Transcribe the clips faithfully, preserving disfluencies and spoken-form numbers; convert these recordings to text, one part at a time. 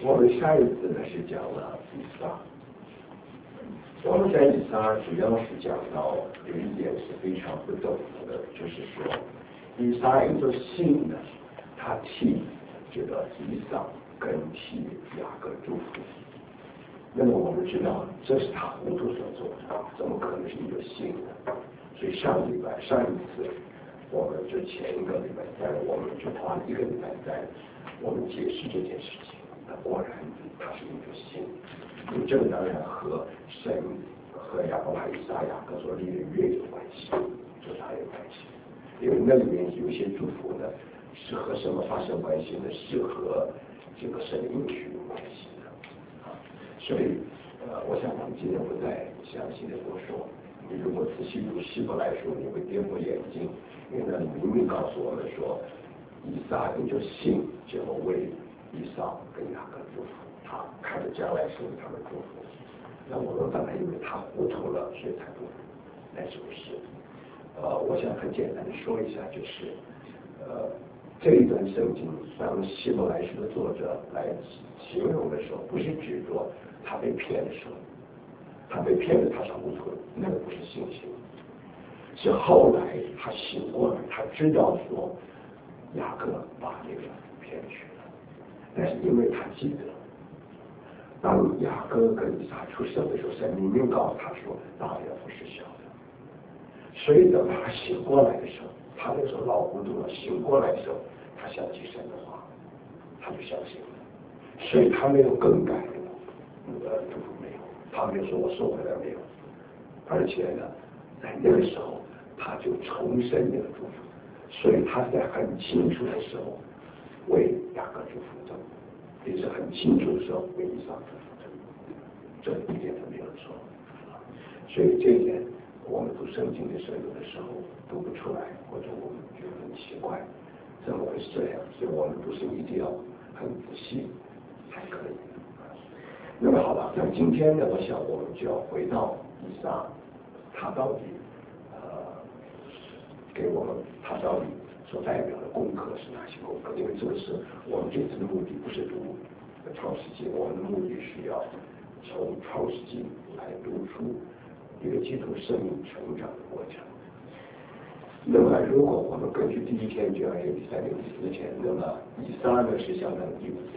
我们上一次呢是讲了以撒，我们在以撒主要是讲到有一点是非常不懂的，就是说以撒有着信呢，他替这个以撒跟替雅各祝福。那么我们知道这是他糊涂所做的，怎么可能是一个信呢？所以上礼拜上一次我们就前一个礼拜三，我们就花了一个礼拜三，我们解释这件事情。那果然它是一个信，这个当然和神和亚伯拉罕、以撒、雅各所立的约有关系，这才有关系。因为那里面有一些祝福呢，是和什么发生关系呢？是和这个神应许有关系的啊。所以呃，我想我们今天不再详细的多说。你如果仔细读希伯来书，你会跌破眼镜，因为那里明明告诉我们说，以撒因着信就为以扫跟雅各祝福，他看着将来是为他们祝福。那我们本来以为他糊涂了，所以才祝福，但是不是？呃，我想很简单的说一下，就是呃这一段圣经，当希伯来书的作者来形容的时候，不是指着他被骗的时候，他被骗了，他是糊涂，那个不是信心，是后来他醒过来，他知道说雅各把那个骗去了。但是因为他记得，当雅各跟以撒出生的时候，神明明告诉他说大的要服侍小的，所以等他醒过来的时候，他那时候老糊涂了，醒过来的时候，他想起神的话，他就相信了，所以他没有更改那个祝福没有，他没有说我收回来没有，而且呢，在那个时候他就重申那个祝福，所以他在很清楚的时候为雅各祝福的，也是很清楚的时候为以撒祝福的，这一点都没有错。所以这一点我们读圣经的时候，有的时候读不出来，或者我们觉得很奇怪，怎么会是这样？所以我们读圣一定要很仔细才可以。那么好了，那今天呢，我想我们就要回到以撒，他到底呃给我们他到底所代表的功课是哪些功课？因为这个是我们这次的目的，不是读创世纪，我们的目的是要从创世纪来读出一个基督生命成长的过程。那么如果我们根据第一天、第二天、第三天、第四天，那么以撒呢是相当于第五天。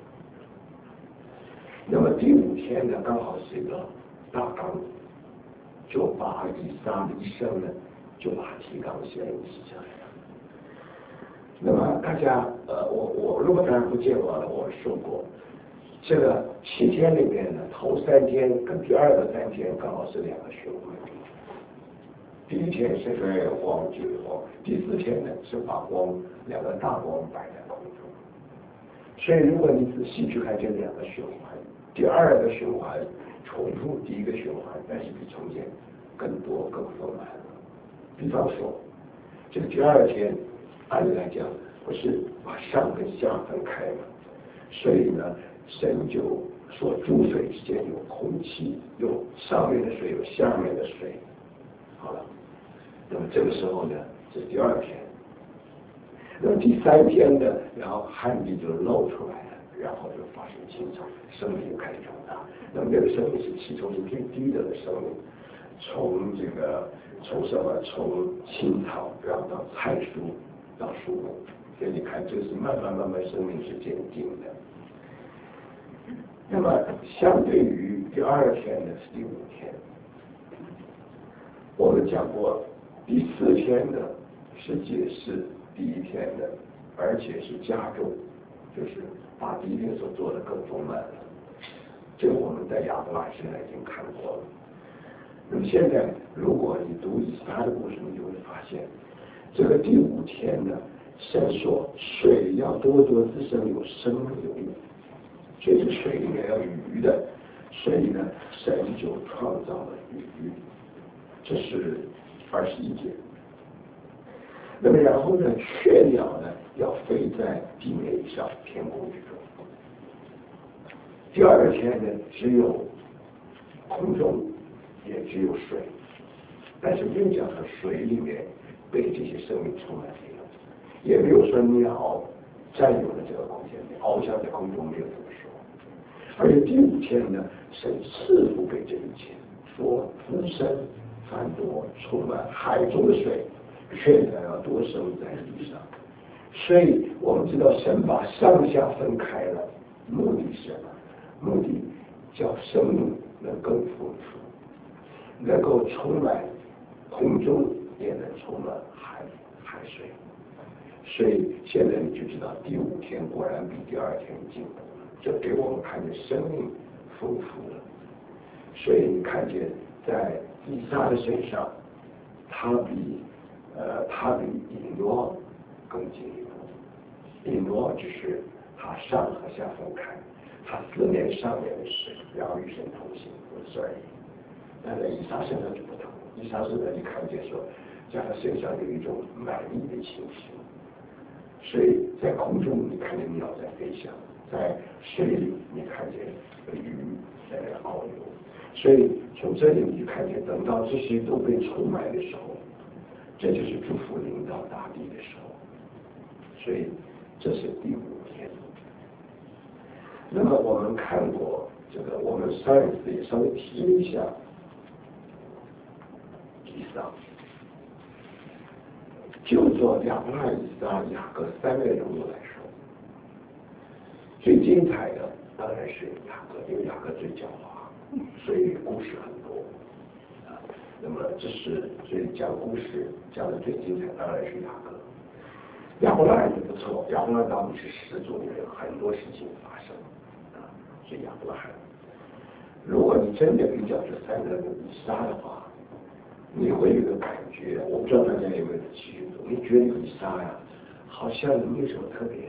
那么第五天呢，刚好是一个大纲，就把以撒的一生呢，就把提纲写写下来了。那么大家呃，我我如果大家不见过了，我说过，这个七天里面呢，头三天跟第二个三天刚好是两个循环。第一天是在光聚光，第四天呢是把光两个大光摆在空中。所以如果你仔细去看这两个循环，第二个循环重复第一个循环，但是比中间更多更丰满。比方说，这个第二天按理来讲不是把上跟下分开吗？所以呢，神就说诸水之间有空气，有上面的水，有下面的水。好了，那么这个时候呢，这是第二天。那么第三天呢，然后旱地就露出来了，然后就发生青草，生命就开始长大。那么那个生命是其中是最低的生命，从这个从什么？从青草，然后到菜蔬，到树木。所以你看，这是慢慢慢慢生命是渐进的。那么相对于第二天呢，是第五天。我们讲过，第四天呢是解释第一天的，而且是加重，就是把第一天所做的更丰满了。这个我们在亚伯拉罕身上已经看过了。那么现在，如果你读以撒的故事，你就会发现，这个第五天呢，神说水要多多滋生，有生有命，所以这水里面要有鱼的，所以呢，神就创造了鱼。这是二十一节。那么然后呢，雀鸟呢要飞在地面上，天空之中。第二天呢，只有空中，也只有水，但是没有讲说水里面被这些生命充满了，也没有说鸟占有了这个空间，翱翔在空中，没有这么说。 而且第五天呢，神赐福给这一切，说滋生繁多，充满海中的水，却想要多生在地上。所以我们知道神把上下分开了，目的是什么？目的叫生命能更丰富，能够充满空中，也能充满海海水。所以现在你就知道第五天果然比第二天进步了，这给我们看见生命丰富了。所以你看见在以撒的身上，他比呃他比以诺更进一步。以诺就是他上和下分开，他思念上面的事，然后与神同行，如此而已。但在以撒身上就不同，以撒身上你看见说，在他身上有一种满意的情绪。所以在空中你看见鸟在飞翔，在水里你看见鱼在那遨游。所以从这里你就看见，等到这些都被充满的时候，这就是祝福领导大地的时候。所以这是第五天。那么我们看过这个，我们上一次也稍微提了一下以撒，就做亚伯拉罕、以撒、雅各三位人物来说，最精彩的当然是雅各，因为雅各最狡猾，所以故事很多啊。那么这是所以讲故事讲的最精彩当然是雅各。亚伯拉罕也不错，亚伯拉罕到底是始祖里面有很多事情发生啊，所以亚伯拉罕。如果你真的比较这三个人以撒的话，你会有个感觉，我不知道大家有没有记住，你觉得以撒呀，好像没有什么特别。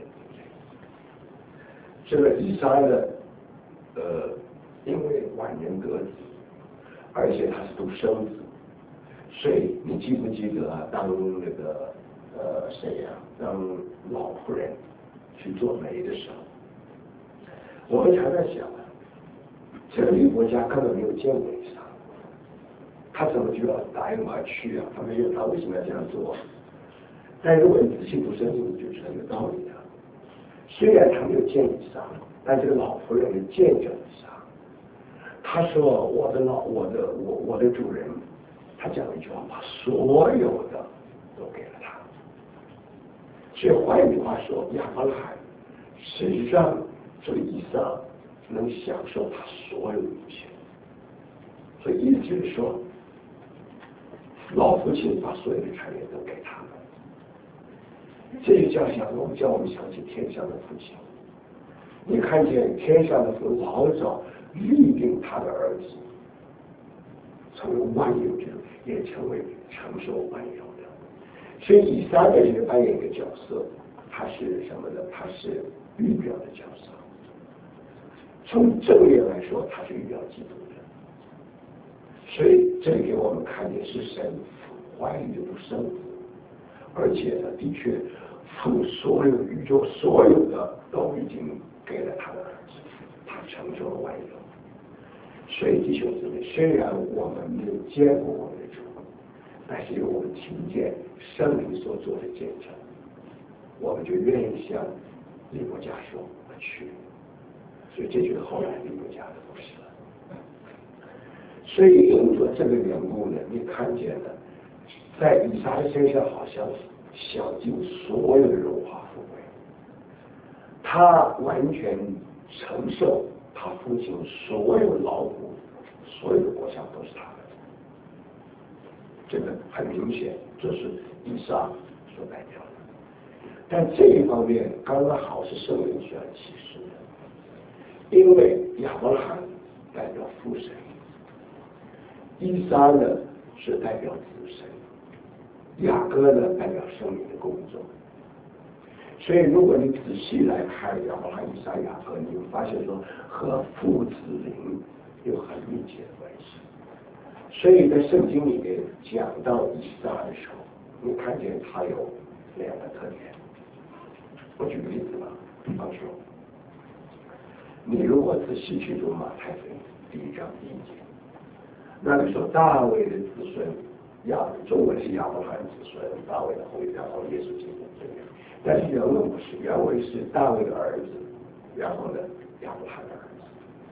这个以撒呢，呃，因为晚年得子，而且他是独生子，所以你记不记得啊？当那个呃谁呀、啊，当老妇人去做媒的时候，我们常在想啊，这个女国家根本没有见过以撒，他怎么就要答应他去啊？他没有，他为什么要这样做？但如果你仔细读圣经，你就知道有道理的。虽然他没有见以撒，但这个老妇人见证以撒。他说：“我的老，我的我我的主人，他讲了一句话，把所有的都给了他。所以换一句话说，亚伯拉罕是让这个以撒能享受他所有的一切。所以意思就是说，老父亲把所有的产业都给他们。这就叫想我们叫我们想起天上的父亲。你看见天上的父老早预定他的儿子成为万有之，也成为承受万有的。所以以撒在这里扮演一个角色，他是什么呢？他是预表的角色。从正面来说，他是预表基督的。所以这里给我们看见是神怀孕的生子，而且呢，的确父所有宇宙所有的都已经给了他的儿子，他承受了万有。所以弟兄姊妹，虽然我们没有见过我们的主，但是因为我们听见圣灵所做的见证，我们就愿意向利伯家说我去。所以这就是后来利伯家的故事了。所以因着这个缘故呢，你看见了，在以撒的身上好像享尽所有的荣华富贵，他完全承受他父亲所有劳苦，所有的国家都是他的。这个很明显，这是以撒所代表的。但这一方面刚刚好是圣灵所要启示的，因为亚伯拉罕代表父神，以撒呢是代表子神，雅各呢代表生命的工作。所以如果你仔细来看亚伯拉罕、以撒、雅各，你会发现说和父子灵有很密切的关系。所以在圣经里面讲到以撒的时候，你看见他有两个特点。我举个例子吧，比方说，你如果仔细去读马太福音第一章第一节，那里说大卫的子孙，亚中文是亚伯拉罕子孙，大卫的后裔，然后耶稣基督这样。但是原文不是，原文是大卫的儿子，然后呢亚伯拉罕的儿子。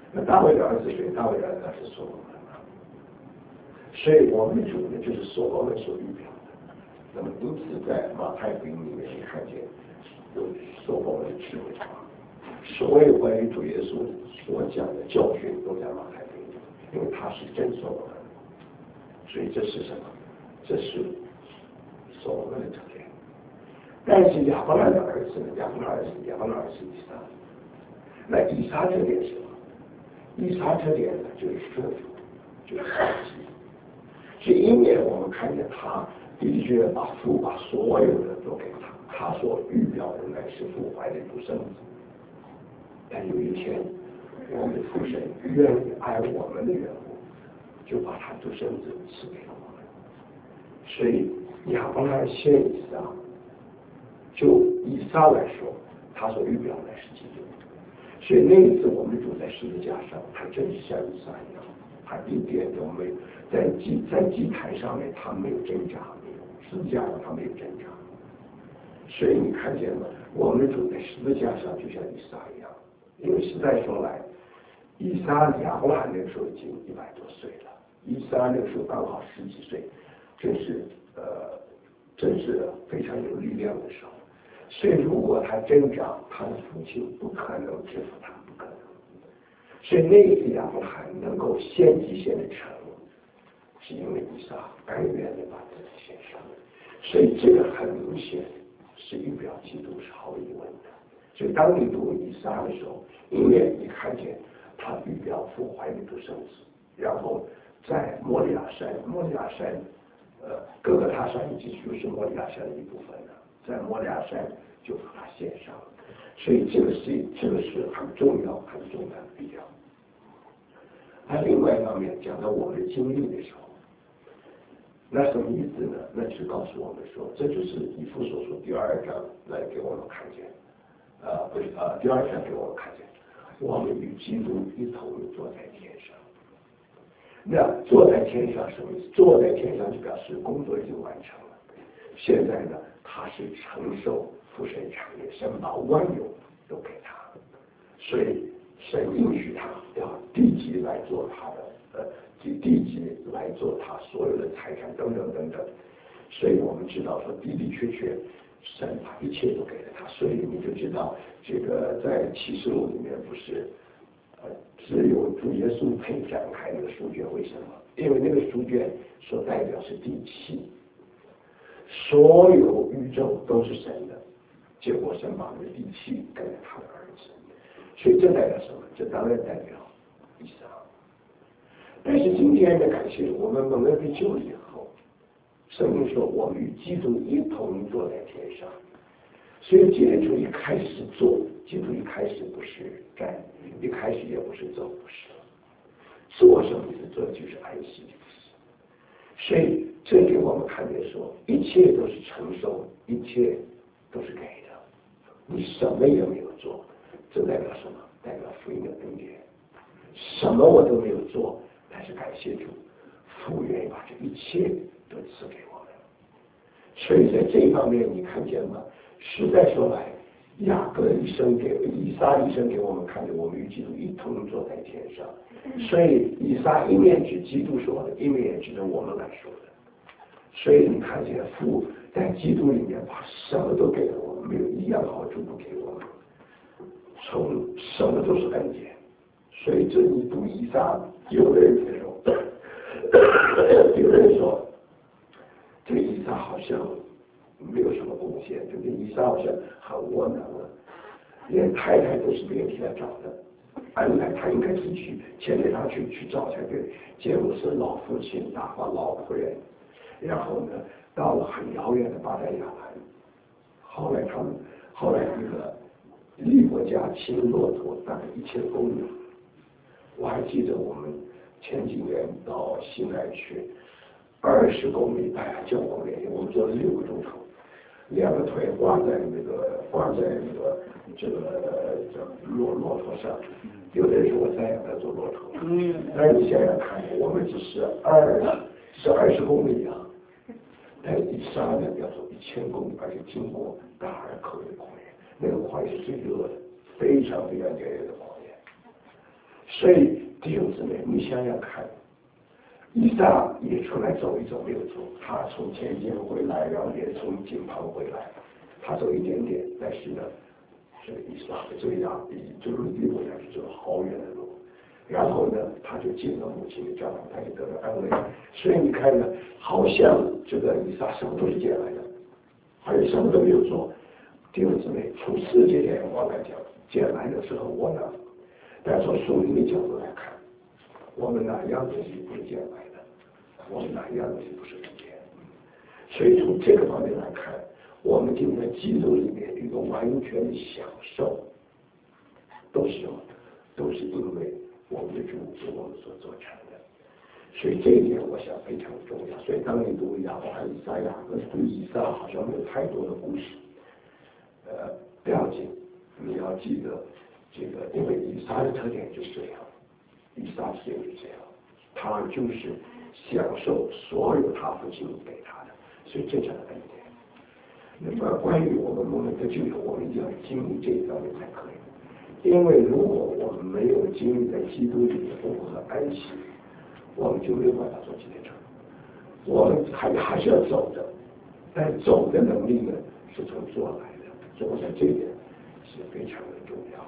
那大卫的儿子谁？大卫的儿子是所罗门啊。所以我们主呢就是所罗门所预表的。那么因此在马太福音里面你看见有所罗门的智慧啊，所有关于主耶稣所讲的教训都在马太福音，因为他是真所罗门。所以这是什么？这是所罗门的特点。但是亚伯拉罕的儿子呢？亚伯拉罕是亚伯拉罕是以撒。那以撒特点是什么？以撒特点呢就是顺服，就是好奇。所以因为我们看见他的确把父把所有的都给他，他所预表的乃是父怀的独生子。但有一天，我们的父神愿意爱我们的缘故，就把他独生子赐给了我们。所以亚伯拉罕先以撒，就以撒来说，他所预表的是基督。所以那一次我们主在十字架上，他真是像以撒一样，他一点都没有在祭在祭坛上面，他没有挣扎，没有十字架上他没有挣扎。所以你看见了，我们主在十字架上就像以撒一样，因为实在说来，以撒亚伯拉罕那个时候已经一百多岁了，以撒那个时候刚好十几岁，真是呃，真是非常有力量的时候。所以如果他挣扎，他的父亲不可能制服他，不可能。所以那一次亚伯拉罕能够献祭献的成，是因为以撒甘愿的把自己献上。所以这个很明显是预表基督，是毫无疑问的。所以当你读以撒的时候，因为你看见他预表父怀的独生子，然后在摩利亚山，摩利亚山，呃，哥哥他山以及就是摩利亚山的一部分呢，在摩利亚山就把它献上，所以这个是这个是很重要很重要的比较。那另外一方面讲到我们的经历的时候，那什么意思呢？那就是告诉我们说，这就是以弗所书第二章来给我们看见，呃，不是呃，第二章给我们看见，我们与基督一同坐在天上。那坐在天上什么意思？坐在天上就表示工作已经完成了。现在呢，他是承受父神产业，神把万有都给他，所以神允许他要地级来做他的，呃，地地级来做他所有的财产等等等等。所以我们知道说的的确确，神把一切都给了他，所以你就知道这个在启示录里面不是。呃，只有主耶稣配展开那个书卷，为什么？因为那个书卷所代表是地气，所有宇宙都是神的，结果神把那个地气给了他的儿子，所以这代表什么？这当然代表以撒。但是今天的感谢，我们蒙恩被救了以后，圣经说我们与基督一同坐在天上。所以基督一开始做，基督一开始不是站，一开始也不是走，不是做什么意思？做就是安息的意思。所以这给我们看见说，一切都是承受，一切都是给的，你什么也没有做，这代表什么？代表福音的恩典。什么我都没有做，但是感谢主，父愿意把这一切都赐给我们。所以在这一方面，你看见吗？实在说来，雅各一生给以撒一生给我们看见，我们与基督一同坐在天上。所以以撒一面指基督说的，一面也指着我们来说的。所以你看见父在基督里面把什么都给了我们，没有一样好处不给我们，从什么都是恩典。所以这你读以撒，有的人说，有的人说，这个以撒好像没有什么贡献，对不对？以撒好像很窝囊了，连太太都是别人替他找的，本来他应该是去牵着他去去找才对，结果是老父亲打发老仆人，然后呢到了很遥远的巴旦亚兰，后来他们后来那个利国家骑骆驼大概一千公里，我还记得我们前几年到西南去。二十公里，哎呀，叫我累，我们坐了六个钟头，两个腿挂在那个挂在那个这个这骆骆驼上。有的人说我再也不要坐骆驼，嗯，但是你想想看，我们只是二是二十公里啊，但以撒呢要走一千公里，而且经过大而可畏的旷野，那个旷野是最热的，非常非常炎热的旷野。 所以弟兄姊妹，你想想看，以撒也出来走一走没有错，他从前线回来，然后也从井旁回来，他走一点点，但是呢，这个以撒这样就是离回来是走好远的路，然后呢，他就进了母亲的帐篷，他也得了安慰。所以你看呢，好像这个以撒什么都是捡来的，而且什么都没有做。弟兄姊妹，从世界的眼光来讲，捡来的时候窝囊，但从属灵的角度来看，我们哪一样东西不是捡来的？我们哪一样东西不是捡？所以从这个方面来看，我们今天基督里面一个完全的享受，都是什么？都是因为我们的主是我们所做成的。所以这一点我想非常重要。所以当你读亚伯拉罕、以撒、雅各，读以撒好像没有太多的故事，呃，不要紧，你要记得这个，因为以撒的特点就是这样，以撒是就是这样，他就是享受所有他父亲给他的，所以这叫恩典。那么关于我们蒙恩得救以后，我们一定要经历这一方面才可以。因为如果我们没有经历在基督里的复活和安息，我们就没有办法做纪念者。我们还还是要走的，但走的能力呢，是从做来的。所以我想这一点是非常的重要。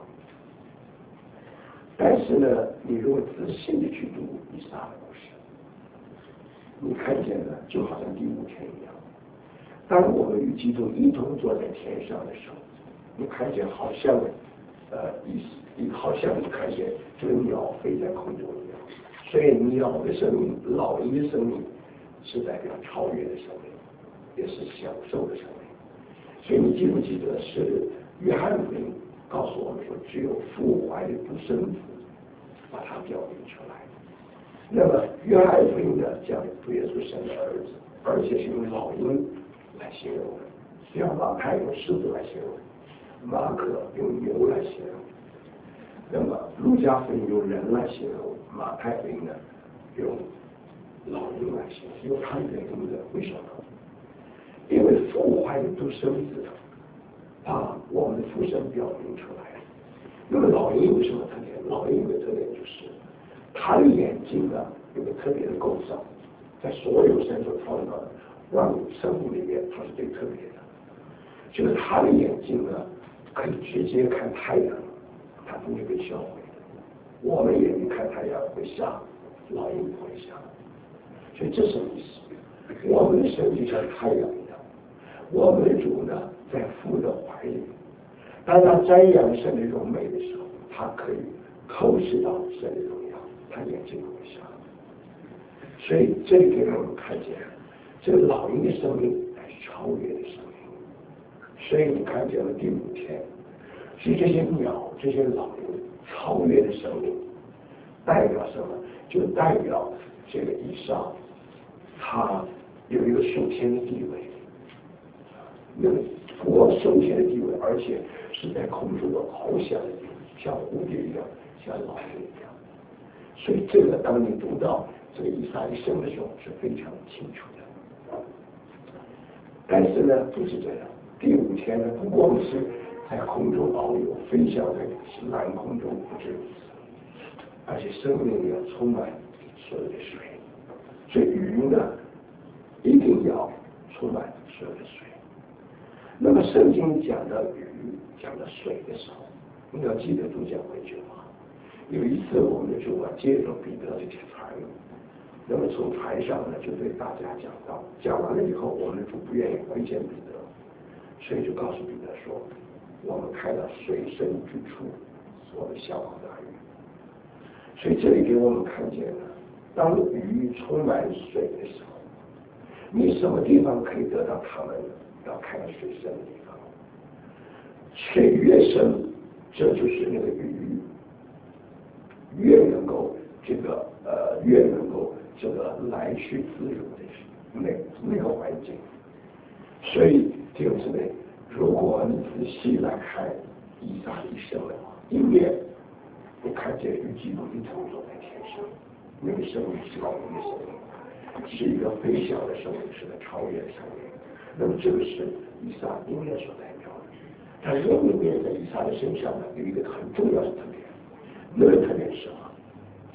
但是呢，你如果仔细的去读以撒的故事，你看见呢，就好像第五天一样。当我们与基督一同坐在天上的时候，你看见好像，呃，一好像你看见这个鸟飞在空中一样。所以鸟的生命、老鹰的生命，是代表超越的生命，也是享受的生命。所以你记不记得是约翰福音告诉我们说，只有父怀的独生子把他表明出来。那么约翰福音呢，讲主耶稣生的儿子，而且是用老鹰来形容的，像马太用狮子来形容，马可用牛来形容，那么路加福音用人来形容，马太福音呢用老鹰来形容，用他原因的。为什么？因为父怀的独生子把我们的父神表明出来。那么老鹰有什么特点？老鹰的特点就是它的眼睛呢有个特别的构造，在所有神所创造的万物生物里面，它是最特别的。就是它的眼睛呢可以直接看太阳，它不会被销毁的。我们眼睛看太阳会瞎，老鹰不会瞎。所以这什么意思？我们的神就像太阳一样，我们的主呢在父的怀里，当他瞻仰神的荣美的时候，他可以透视到神的荣耀，他眼睛不会瞎。所以这里给我们看见，这个老鹰的生命乃是超越的生命。所以你看见了第五天，是这些鸟、这些老鹰超越的生命，代表什么？就代表这个以撒，他有一个属天的地位，那个国属天的地位，而且是在空中的翱翔的地位，像蝴蝶一样，像老鹰一样。所以这个当你读到这个以撒一生的时候是非常清楚的。但是呢，不是这样。第五天呢，不光是在空中遨游，飞翔在蓝空中，不止如此，而且生命要充满所有的水。所以鱼呢，一定要充满所有的水。那么圣经讲到鱼、讲到水的时候，你要记得主讲过一句话。有一次我们的主啊接着彼得的船，那么从船上呢就对大家讲道，讲完了以后，我们的主不愿意回见彼得，所以就告诉彼得说，我们开到水深之处，我们效法大鱼。所以这里给我们看见了，当鱼充满水的时候，你什么地方可以得到它们？要开到水深的地方，水越深，这就是那个鱼越能够这个呃越能够这个来去自如的那那个环境。所以弟兄姊妹，如果你仔细来看以撒一生的话，一面你看见与基督一同坐在天上，那个生命是老鹰的生命，是一个飞翔的生命，是个超越的生命。那么这个是以撒应该所代表的。但另一面在以撒的身上呢，有一个很重要的特点，那个特点是什么？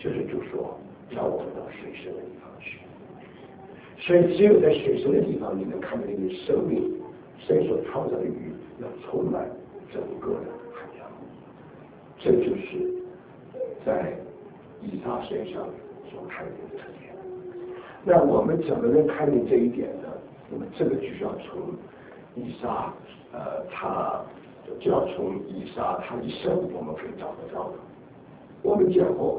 就是主说让我们到水深的地方去。所以只有在水深的地方，你能看到那个生命神所创造的鱼要充满整个的海洋。这就是在以撒身上所看见的特点。那我们怎么能看见这一点呢？那么这个就是要从以撒，呃，他就要从以撒他一生我们可以找得到的。我们讲过，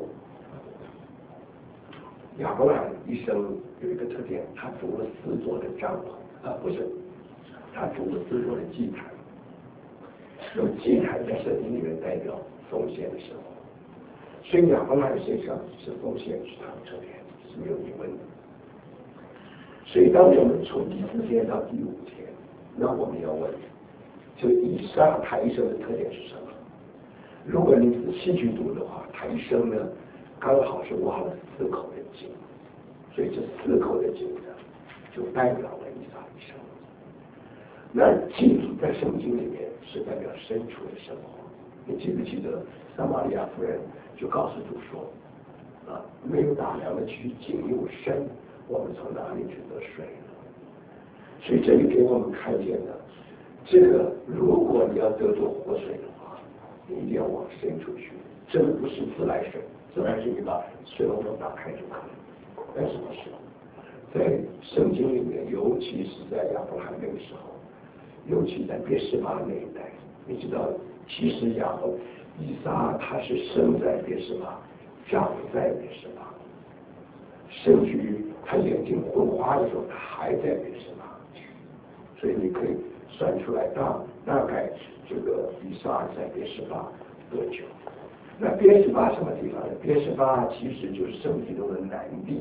亚伯拉罕一生有一个特点，他筑了四座的帐篷，啊、呃，不是，他筑了四座的祭坛。有祭坛在圣经里面代表奉献的生活，所以亚伯拉罕身上是奉献是他的特点，是没有疑问的。所以当我们从第四天到第五天，那我们要问，就以撒他一生的特点是什么？如果你仔细去读的话，他一生呢刚好是挖了四口的井，所以这四口的井呢就代表了以撒一生。那井在圣经里面是代表深处的生活。你记不记得撒玛利亚妇人就告诉主说，啊，没有打量的去井又深，我们从哪里去得水呢？所以这里给我们看见的，这个如果你要得着活水的话，你一定要往深处去。这个不是自来水，自来水你把水龙头打开就可以。但是不是在圣经里面，尤其是在亚伯拉罕那个时候，尤其在别是巴那一代，你知道，其实亚伯以撒他是生在别是巴，长在别是巴，甚至于他眼睛昏花的时候，他还在别是巴。所以你可以算出来大大概这个以撒在别是巴多久？那别是巴什么地方呢？别是巴其实就是圣经中的南地。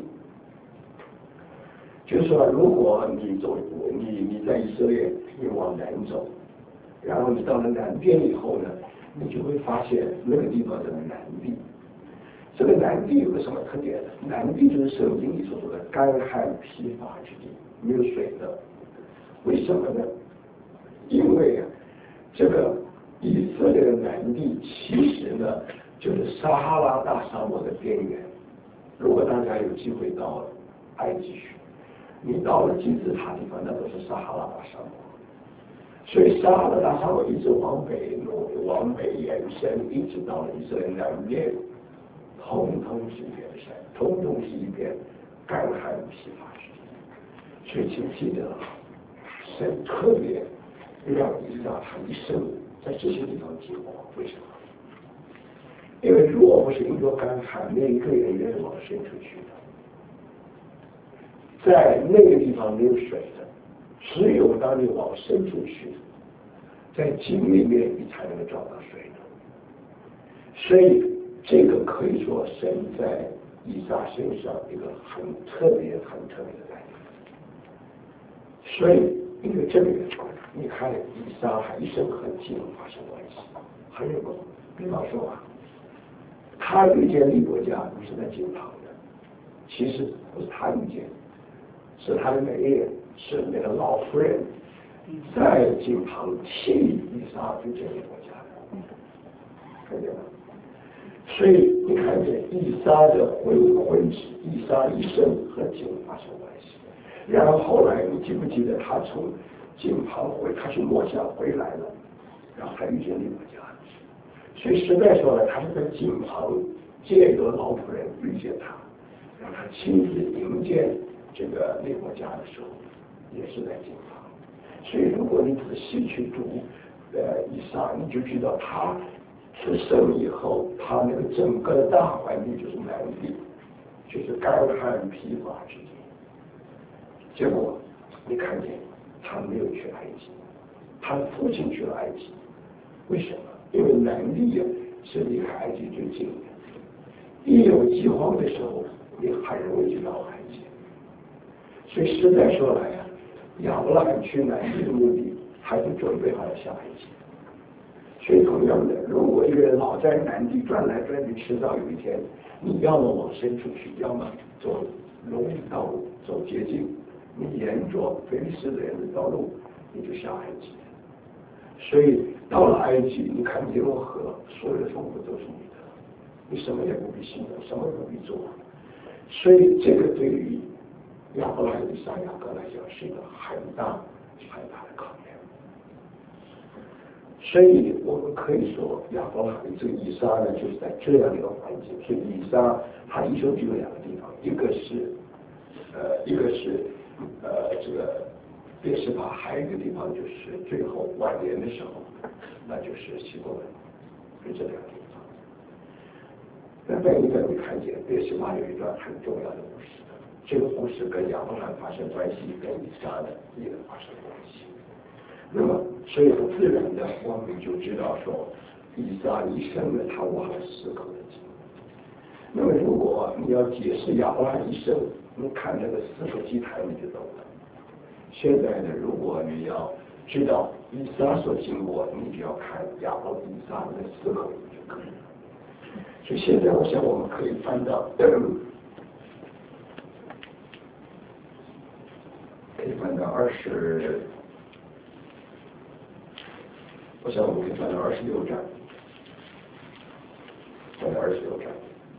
就是说，如果你走你你在以色列，你往南走，然后你到了南边以后呢，你就会发现那个地方叫南地。这个南地有个什么特点呢？南地就是圣经里所说的干旱疲乏之地，没有水的。为什么呢？因为啊，这个以色列的南地其实呢，就是撒哈拉大沙漠的边缘。如果大家有机会到埃及去，你到了金字塔地方，那都是撒哈拉大沙漠。所以撒哈拉大沙漠一直往北往北延伸，一直到了以色列南边，通通是一片山，通通是一片干旱疲乏之地。所以请记得，神特别让以撒他一生在这些地方经过，为什么？因为如果不是因为干旱，没有一个人愿意往深处去的。在那个地方没有水的，只有当你往深处去，在井里面你才能够找到水的。所以这个可以说神在以撒身上一个很特别很特别的来历。所以因为这个缘故，你看以撒还一生和井发生关系，很有功。比方说啊，他遇见利伯家不是在井旁的，其实不是他遇见，是他的媒人，是那个老夫人在井旁替以撒去见利伯家的，看见吗？所以你看见以撒的婚婚事，以撒一生和井发生关系。然后后来你记不记得他从井旁回，他去摸象回来了，然后他遇见利伯家。所以实在说呢，他是在井旁借由老仆人遇见他，让他亲自迎接这个利伯家的时候，也是在井旁。所以如果你仔细去读呃以撒，你就知道他出生以后，他那个整个的大环境就是南地，就是干旱疲乏之地。结果你看见他没有去埃及，他父亲去了埃及，为什么？因为南地是离开埃及最近的，一有饥荒的时候，你很容易就到埃及。所以实在说来呀、啊，亚伯拉罕去南地的目的，还是准备好了下埃及。所以同样的，如果一个人老在南地转来转去，迟早有一天，你要么往深处去，要么走容易道路，走捷径，你沿着非利士的人的道路，你就下埃及。所以到了埃及，你看尼罗河，所有的丰富都是你的。 你什么也不必信任，什么也不必做。所以这个对于亚伯拉罕、以撒、雅各来讲是一个很大很大的考验。所以我们可以说，亚伯拉罕这个以撒呢，就是在这样的一个环境。所以以撒他一生只有两个地方，一个是呃，一个是呃这个别是巴，还有一个地方就是最后晚年的时候，那就是希伯伦，就这两个地方。那在你可能会看见别是巴有一段很重要的故事，这个故事跟亚伯拉罕发生关系，跟以撒呢也发生关系。那么，所以很自然的，我们就知道说，以撒一生呢，他忘了四口的经。那么，如果你要解释亚伯拉罕一生，你看那个四口祭坛你就懂了。现在呢，如果你要知道以撒所经过，你就要看亚伯拉罕以撒的四口就可以了。所以现在，我想我们可以翻到，可以翻到二十。我想我们可以翻到二十六章，翻到二十六章。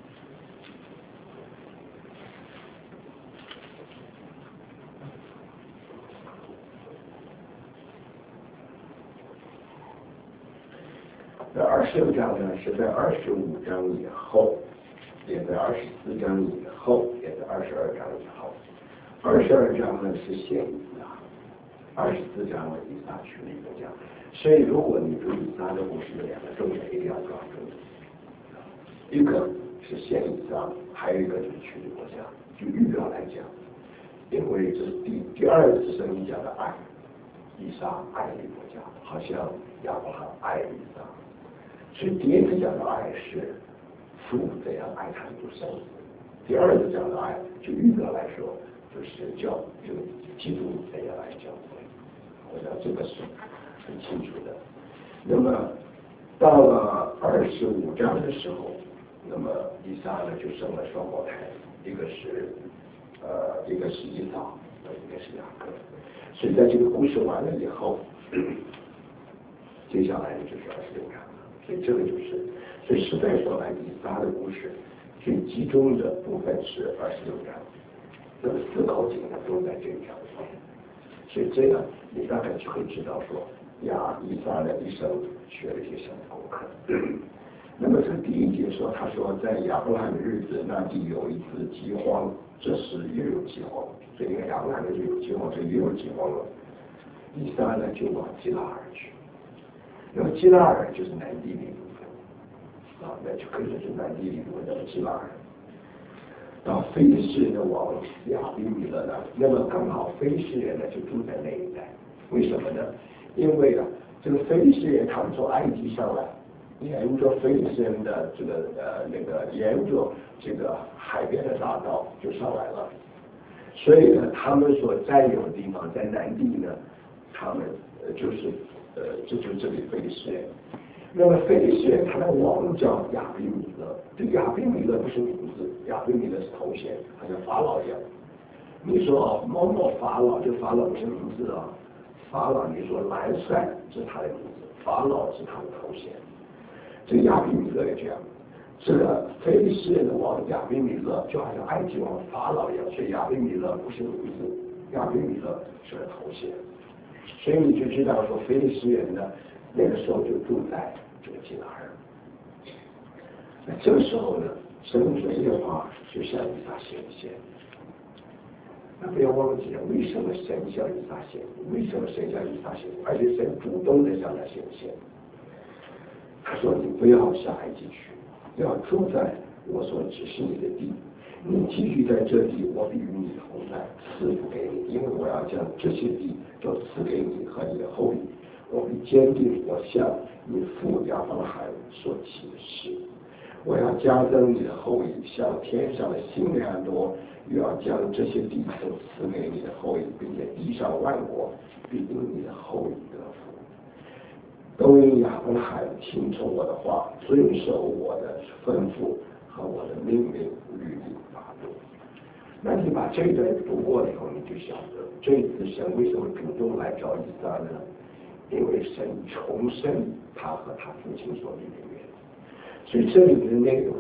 在二十六章呢，是在二十五章以后，也在二十四章以后，也在二十二章以后。二十二章呢是先以撒，二十四章呢以撒去了一个家。所以，如果你读以撒的故事，两个重点一定要抓住，一个是先以撒，还有一个就是去的国家。就预表来讲，因为这是第第二次圣经讲的爱，以撒爱的国家，好像亚伯拉罕爱以撒。所以第一次讲的爱是父怎样爱他的独生子，第二次讲的爱就预表来说，就是教就基督怎样爱教会。我想这个是很清楚的。那么到了二十五章的时候，那么以撒呢就生了双胞胎，一个是呃一个是以扫，一个是雅各。所以在这个故事完了以后，接下来就是二十六章。所以这个就是，所以实在说来，以撒的故事最集中的部分是二十六章，那么四口井呢都在这一章里面。所以这样你大概就会知道说，呀，以撒的一生学了一些什么功课。那么这第一节说，他说在亚伯拉罕的日子，那地有一次饥荒，这时又有饥荒，所以亚伯拉罕就有饥荒，这又有饥荒了。以撒呢就往基拉尔去。那么基拉尔就是南地的一部分，啊，那就可以说是南地的一部分叫基拉尔。到非利士人的王亚比米勒呢，那么刚好非利士人呢就住在那一带，为什么呢？因为啊，这个非利士人他们从埃及上来，沿着非利士人的这个呃那个沿着这个海边的大道就上来了，所以呢，他们所占有的地方在南地呢，他们呃就是。呃，这就是这里非利士人。那么非利士人他的王叫亚比米勒，这亚比米勒不是名字，亚比米勒是头衔，好像法老一样。你说哦，某某法老，这法老不是名字啊，法老你说蓝帅是他的名字，法老是他的头衔。这个亚比米勒也这样，这个非利士人的王亚比米勒就好像埃及王法老一样，所以亚比米勒不是名字，亚比米勒是个头衔。所以你就知道说，非利士人呢，那个时候就住在这个基拉尔。那这个时候呢，神说耶和华就向以撒显现。那不要忘记了，为什么神向以撒显？为什么神向以撒显？而且神主动的向他显现。他说：“你不要下埃及去，要住在我所指示你的地。你寄居在这地，我必与你同在，赐福给你，因为我要将这些地都赐给你和你的后裔。我必坚定我向你父亚伯拉罕所起的誓。我要加增你的后裔，像天上的星那样多，又要将这些地都赐给你的后裔，并且地上万国必因你的后裔得福。都因亚伯拉罕听从我的话，遵守我的吩咐和我的命令、律例、法度。”那你把这一段读过了以后，你就晓得这一次神为什么主动来找以撒呢？因为神重申他和他父亲所立的约。所以这里面的内容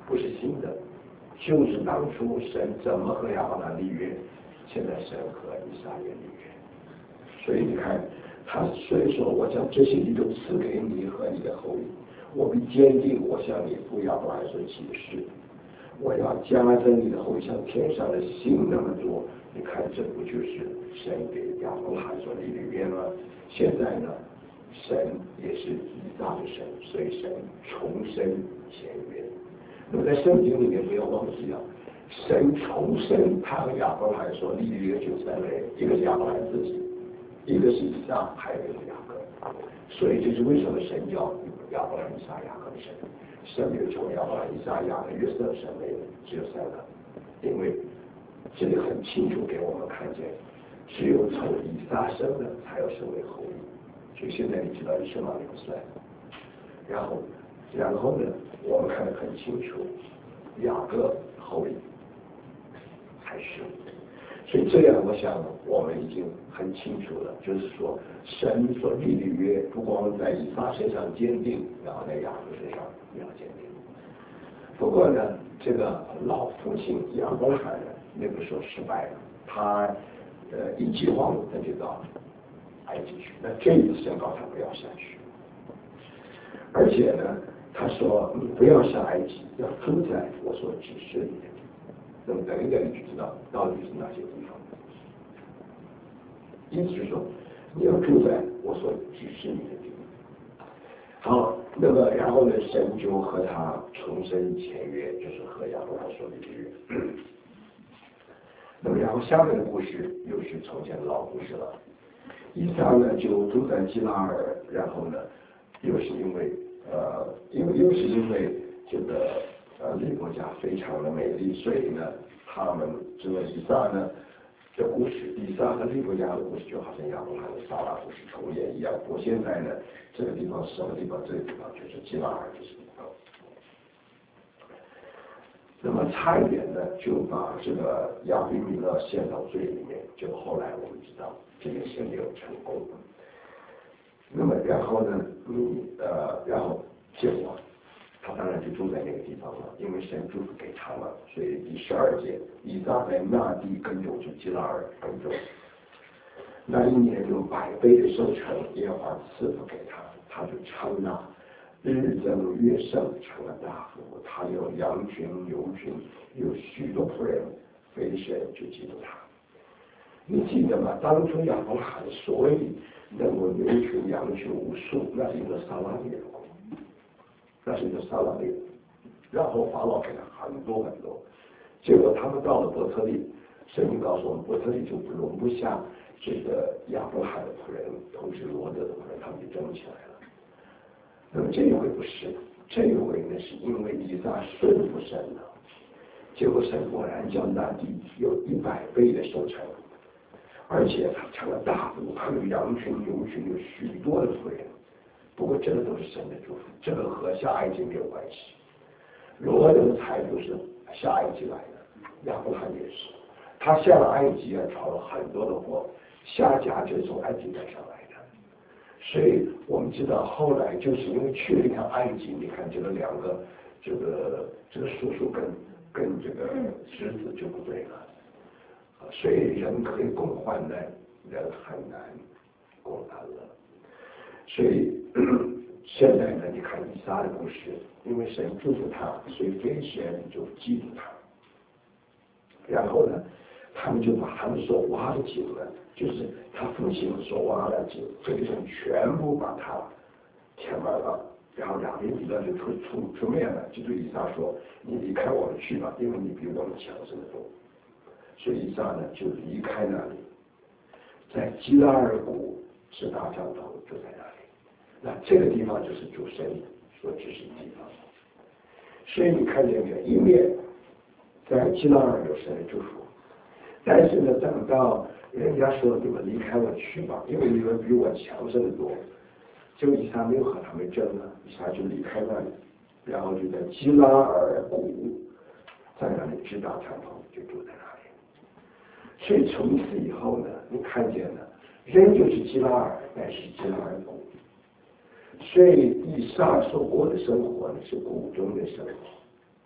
不是新的，就是当初神怎么和亚伯拉罕立约，现在神和以撒也立约。所以你看，他所以说我将这些地都赐给你和你的后裔，我必坚定我向你父亚伯拉罕所起的誓，我要加增你的后裔像天上的星那么多。你看，这不就是神给亚伯拉罕所立的约吗？现在呢，神也是以撒的神，所以神重申前约。那么在圣经里面不要忘记啊，神重申他和亚伯拉罕所立的约就三类，一个是亚伯拉罕自己，一个是以撒，还有一个是雅各。所以这是为什么神叫亚伯拉罕、以撒、雅各的神，神没有从亚伯拉罕、以撒、雅各、约瑟的神没有，只有三个，因为这里很清楚给我们看见，只有从以撒生的才有生为后裔。所以现在你知道以什么流算，然后，然后呢，我们看得很清楚，雅各后裔才是。所以这样，我想我们已经很清楚了，就是说，神所立的约，不光在以撒身上坚定，然后在雅各身上也要坚定。不过呢，这个老父亲亚伯拉罕那个时候失败了，他呃一计划他就到埃及去，那这一次神告他不要下去，而且呢，他说你不要下埃及，要住在我所指示你的。那么等一等你就知道到底是哪些地方。意思是说，你要住在我所指示你的地方。好，那么然后呢，神就和他重申前约，就是和亚伯拉罕说的约。那么然后下面的故事又是从前的老故事了。以撒呢就住在基拉尔，然后呢又是因为呃，因为又是因为这个呃利伯家非常的美丽，所以呢他们这个以撒呢的故事，以撒和利伯家的故事就好像亚伯拉罕的撒拉故事重演一样。我现在呢这个地方什么地方，这个地方就是基拉尔就是地方。那么差一点呢就把这个亚比米勒陷到罪里面，就后来我们知道这件事没有成功。那么然后呢，你呃，然后结果他当然就住在那个地方了，因为神祝福给他了，所以第十二节，以撒在那地耕种，就基拉尔耕种，那一年有百倍的收成，耶和华赐福给他，他就称纳，日增月盛，成了大福。他有羊群、牛群，有许多仆人，非神就记住他。你记得吗？当初亚伯拉罕所以能够牛群、羊群无数，那是一个撒拉利人，那是一个撒拉利人。然后法老给他很多很多，结果他们到了伯特利，圣经告诉我们，伯特利就容不下这个亚伯拉罕的仆人，同时罗德的仆人，他们就争起来了。那么这一回不是，这一回呢是因为以撒顺服神了，结果神果然叫那地有一百倍的收成。而且他成了大福，他有羊群、牛群，有许多的仆人。不过这个都是神的祝福，这个和下埃及没有关系。罗德的财富是下埃及来的，亚伯拉罕也是，他下了埃及啊，炒了很多的货，下家就是从埃及带上来的。所以我们知道后来就是因为去了一趟埃及，你看这个两个这个这个叔叔跟跟这个侄子就不对了。所以人可以共患难，人很难共安乐。所以现在呢，你看以撒的故事，因为神祝福他，所以非神就记住他。然后呢，他们就把他们所挖的井呢，就是他父亲所挖的井，这个人全部把它填满了。然后两边比勒就出出出面了，就对以撒说：“你离开我们去吧，因为你比我们强盛的多。”所以以撒呢就离开那里，在基拉尔谷是大帐篷就在那里。那这个地方就是主神所指示的地方。所以你看见没有？一面在基拉尔有神的祝福，但是呢，等到人家说你们离开我去吧，因为你们比我强盛的多，就以撒没有和他们争了，以撒就离开那里，然后就在基拉尔谷在那里支搭帐篷，就住在那里。所以从此以后呢，你看见了，人就是基拉尔，乃是基拉尔谷。所以以撒所过的生活呢，是谷中的生活。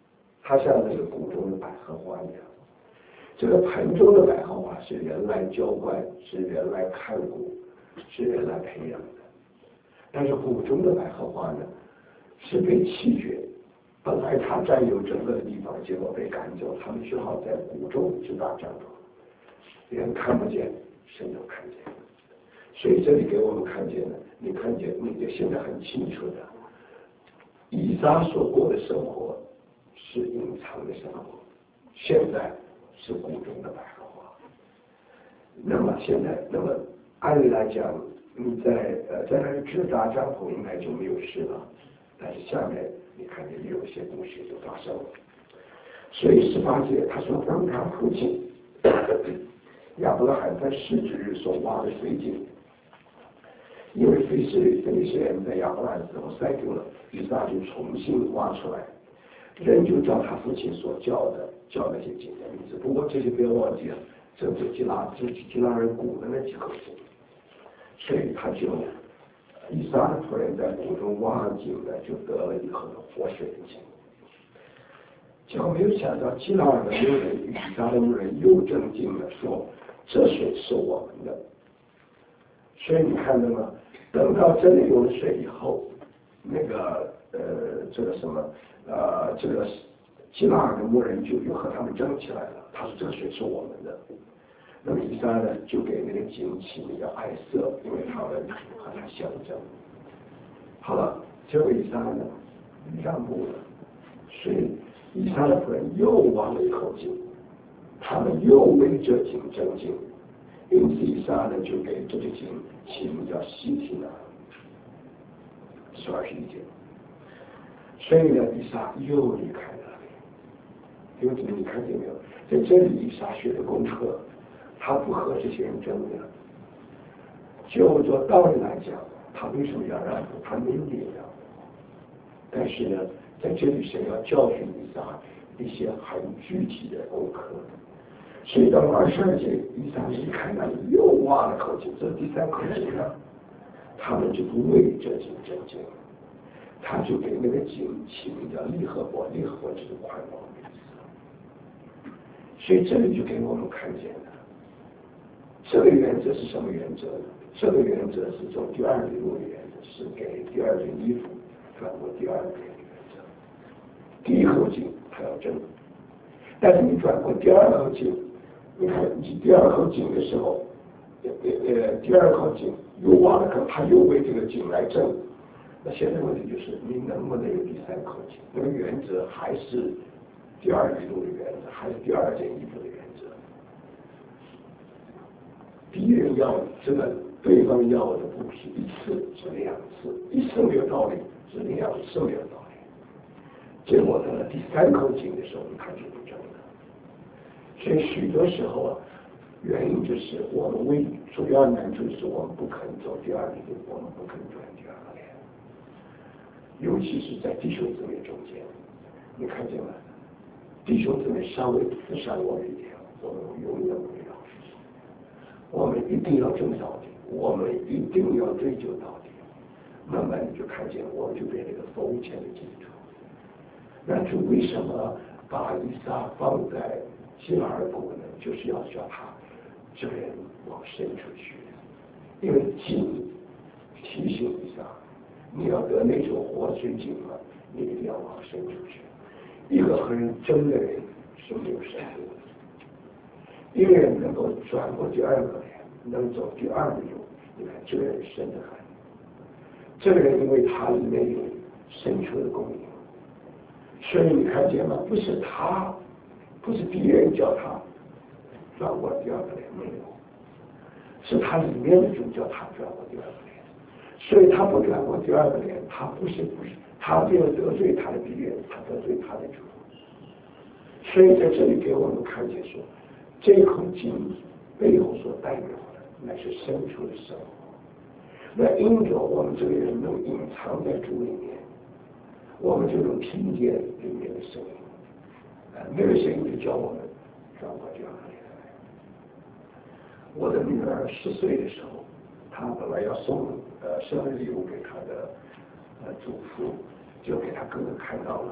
它像那个谷中的百合花一样。这个盆中的百合花是人来浇灌，是人来看顾，是人来培养的。但是谷中的百合花呢，是被弃绝，本来它占有整个地方，结果被赶走，他们只好在谷中支搭帐篷，人看不见，神都看见。所以这里给我们看见了，你看见，你就现在很清楚的，以撒所过的生活是隐藏的生活，现在是谷中的百合花。那么现在，那么按理来讲，你在呃在那里支搭帐篷应该就没有事了，但是下面你看见有一些故事就发生了。所以十八节他说，当他父亲亚伯拉罕在十之日所挖的水井，因为非是非利士人在亚伯拉罕之后塞丢了，以撒就重新挖出来，人就叫他父亲所叫的叫那些井的名字。不过这些不要忘记了，这是基拉这基拉人谷的那几口井，所以他就以撒的仆人在谷中挖井呢，就得了一口活水的井。结果没有想到基拉尔的牧人与以撒的牧人又正经的说，这水是我们的。所以你看到吗？等到真的有了水以后，那个呃这个什么呃这个基拉尔的牧人就又和他们争起来了。他说这个水是我们的。那么以撒呢就给那个井起名叫艾瑟，因为他们和他相争。好了，结果以撒呢让步了，所以以撒的仆人又挖了一口井，他们又为这井争竞。因此以撒呢就给这个井起名叫西提拿，是二十一节。所以呢以撒又离开了。因为这里你看见没有，在这里以撒学的功课，他不和这些人争的。就做道理来讲，他为什么要让步？他没有理让。但是呢在这里神要教训以撒一些很具体的功课。所以到了二十二节，以撒离开那里又挖了口井，这是第三口井了。他们就不为这井争竞，他就给那个井起名叫利和伯，利和伯就是宽广的意思。所以这里就给我们看见了，这个原则是什么原则呢？这个原则是从第二里路的原则，是给第二件衣服转过第二个原则。第一口井他要争，但是你转过第二口井，你看你第二口井的时候，呃，第二口井又挖了口，他又为这个井来争。那现在问题就是，你能不能有第三口井？那个原则还是第二里路的原则，还是第二件衣服的原则？敌人要这个，对方要的不是一次，是两次，一次没有道理，是两次没有道理。结果到了第三口井的时候，他就不争了。所以许多时候啊，原因就是我们为主要难处是我们不肯走第二里路，我们不肯转第二个脸，尤其是在弟兄姊妹中间，你看见吗？弟兄姊妹稍微刺伤我一点，我们永远不会饶恕。我们一定要争到底，我们一定要追究到底。慢慢你就看见，我们就变成一个封建的基督徒。那主为什么把以撒放在基拉尔谷呢？就是要叫他这个人往深处去，因为井提醒以撒，你要得那种活水井嘛，你一定要往深处去。一个和人争的人是没有深度的，一个人能够转过第二个脸，能走第二个路，你看这个人深得很。这个人因为他里面有深处的供应，所以你看见吗？不是他，不是别人叫他转过第二个脸，没有，是他里面的主叫他转过第二个脸。所以他不转过第二个脸，他不是不是，他没有得罪他的敌人，他得罪他的主。所以在这里给我们看见说，这口井背后所代表的乃是深处的生活。那因着我们这个人能隐藏在主里面，我们就能听见里面的声音，啊，那个声音就叫我们转过第二个脸来。我的女儿十岁的时候，她本来要送呃生日礼物给她的呃祖父，就给她哥哥看到了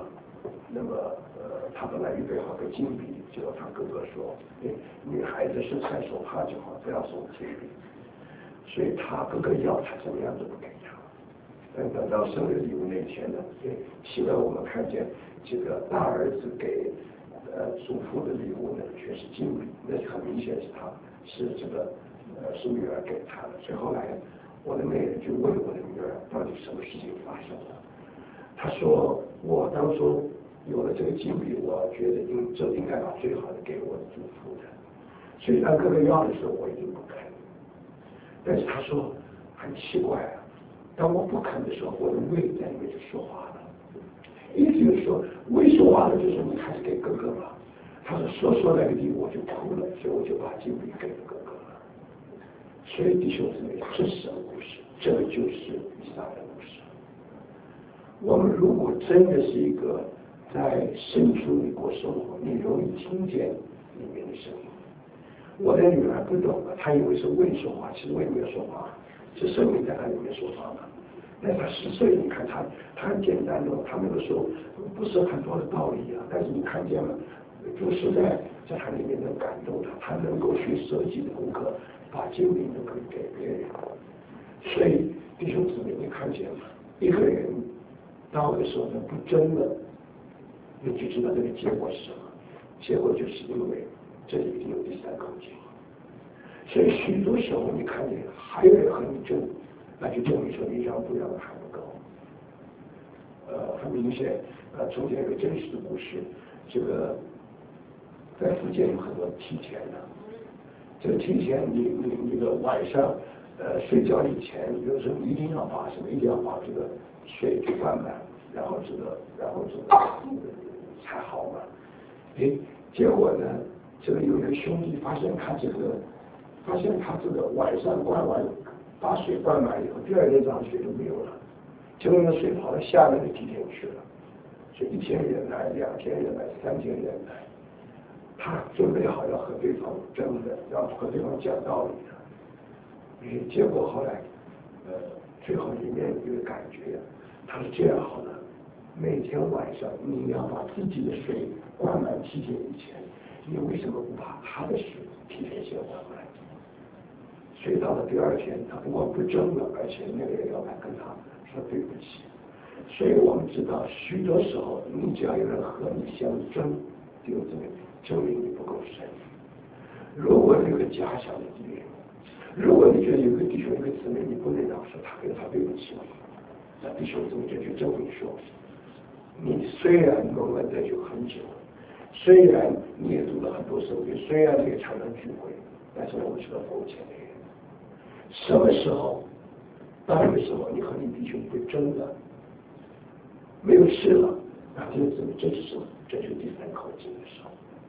那么呃，他本来预备好个金币，结果他哥哥说，哎，女孩子是菜手帕就好，不要送金币。所以他哥哥要他怎么样都不给他。但等到生日礼物那天呢，哎，现在我们看见这个大儿子给呃祖父的礼物呢，却是金币，那就很明显是他是这个呃是女儿给他的。所以后来我的妹妹就问我的女儿，到底什么事情发生了？她说我当初有了这个金币，我觉得应就应该把最好的给我的祖父的。所以当哥哥要的时候，我已经不肯。但是她说很奇怪啊，当我不肯的时候，我的胃在里面就说话了。意思就是说，胃说话了，就说你还是给哥哥吧。她说说说那个地我就哭了，所以我就把金币给了哥哥了。所以弟兄姊妹，这是什么故事？这个就是以撒的故事。我们如果真的是一个在深处里过生活，你容易听见里面的声音。我的女儿不懂了，她以为是胃说话，其实胃没有说话，是生命在她里面说话嘛。但是她十岁，你看她，她很简单的，她那个时候不是很多的道理啊，但是你看见了，主实在在她里面能感动她，她能够学设计的功课，把精力都可以给别人。所以弟兄姊妹，你看见了，一个人到的时候呢，不争了，你就知道这个结果是什么？结果就是因为这里一定有第三口井。所以许多时候你看见还有人和你争，那就证明说你让步让的还不够。呃，很明显，呃，中间有个真实的故事，这个在福建有很多梯田的，这个梯田你你那个晚上呃睡觉以前，有时候一定要把什么，一定要把这个水给灌满，然后这个然后这个才好嘛。哎，结果呢，这个有一个兄弟发现他这个，发现他这个晚上灌完，把水灌满以后，第二天早上水都没有了，结果那水跑到下面的梯田去了，所以一天人来，两天人来，三天人来，他准备好要和对方争的，要和对方讲道理的，哎，结果后来，呃，最后里面有一个感觉，他是这样好了。每天晚上你要把自己的水灌满梯田以前，你为什么不把他的水梯田先灌满？所以到了第二天，他不光不争了，而且那个人要来跟他说对不起。所以我们知道，许多时候你只要有人和你相争，就证明证明你不够深。如果有个假想的敌人，如果你觉得有个弟兄有个姊妹，你不能饶恕他，跟他对不起，那弟兄姊妹就去证明说。你虽然蒙了得救很久，虽然你也读了很多圣经，虽然你也常常聚会，但是我们是个肤浅的人。什么时候？当然时候你和你弟兄不争了，没有事了，那这个这就是什么？这就是第三口井的时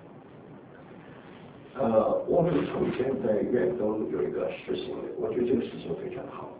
候。呃，我们从前在远东有一个实行的，我觉得这个事情非常好，